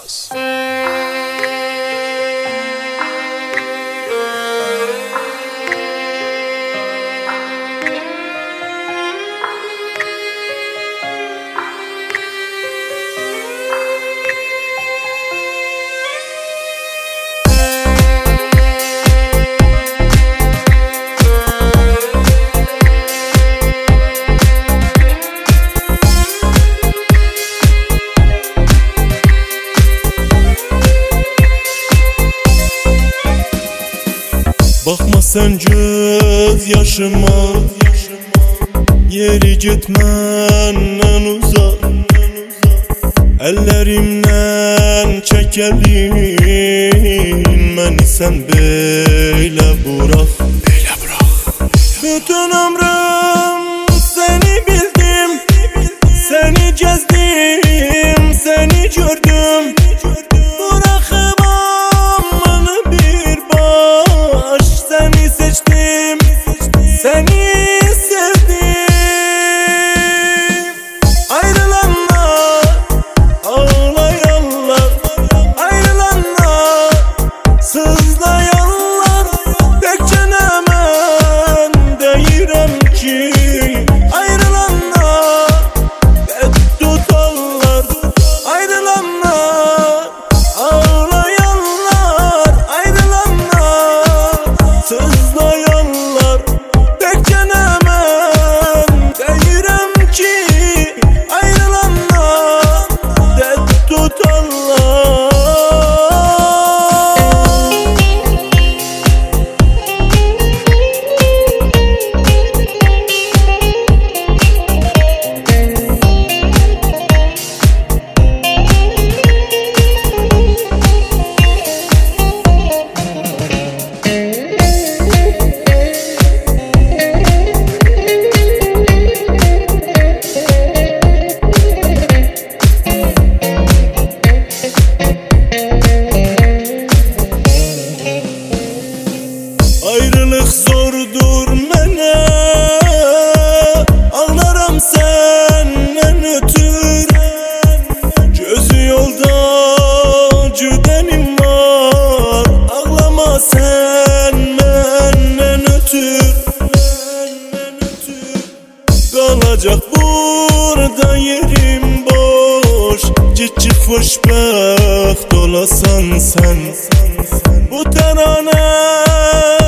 Yılmaz. Bakma sen göz yaşıma, yeri gitmenden uzak. Ellerimden çekelim beni, sen böyle bırak. Bütün ömrüm seni bildim, seni gezdim, seni gördüm. Bırakamam bana bir baş, seni seçtim, seni sevdim. Ayrılanlar, ağlayanlar, ayrılanlar, sızlayanlar, bekçene ben deyirəm ki, ayrılanlar, bet tutanlar, ayrılanlar, ağlayanlar, ayrılanlar, sızlayanlar, bekçene ben deyirəm ki, ayrılanlar, bet tutanlar. Ayrılık zordur mənə, ağlaram səndən ötür. Gözü yolda cüdenim var, ağlama sən məndən ötür. Qalacaq burada yerim boş, get xoşbəxt olasan sən. Bu təranə